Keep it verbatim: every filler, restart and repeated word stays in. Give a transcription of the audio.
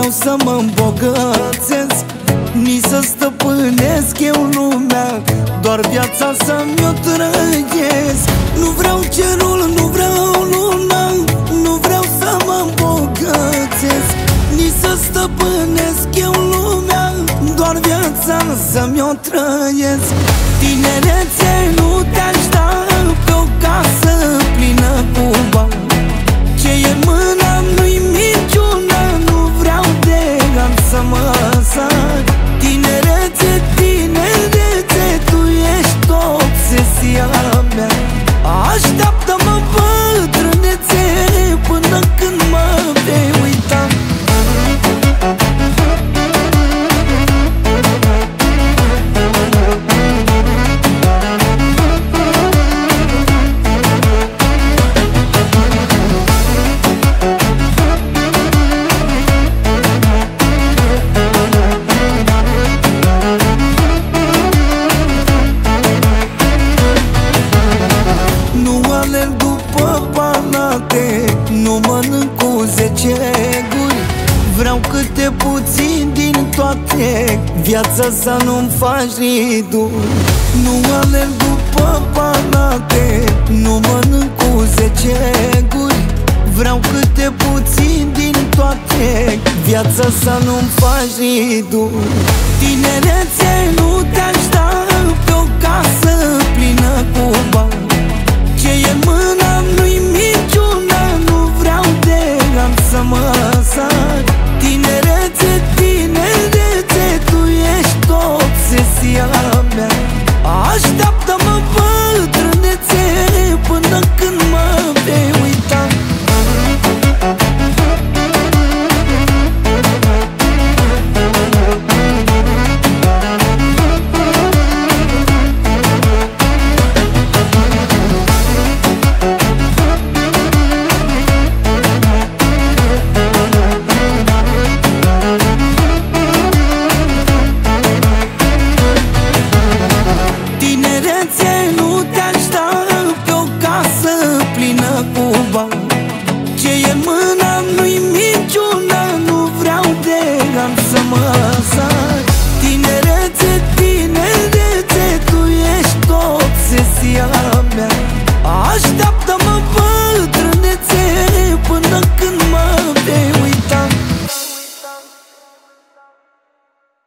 vreau să mă îmbogățesc, nici să stăpânesc eu lumea, doar viața să-mi o trăiesc. Nu vreau cerul, nu vreau luna, nu vreau să mă îmbogățesc, nici să stăpânesc eu lumea, doar viața să-mi o trăiesc. Tinerețe, nu te aștept pe o casă plină cu bani, ce e în mână nu-i minciună, nu vreau de ani să mă sar. Tinerețe, tinerețe, tu ești obsesia mea, așteaptă-mă bătrânețe până când mă vei uita. Nu mănânc cu zece guri, vreau câte puțin din toate, viața să nu-mi faci riduri. Nu alerg după panate, nu mănânc cu zece guri, vreau câte puțin din toate, viața să nu-mi faci riduri. Tinerețe, nu te aștept pe o casă plină cu bani, ce e în mână nu-i minciună, nu vreau de ani să mă sar.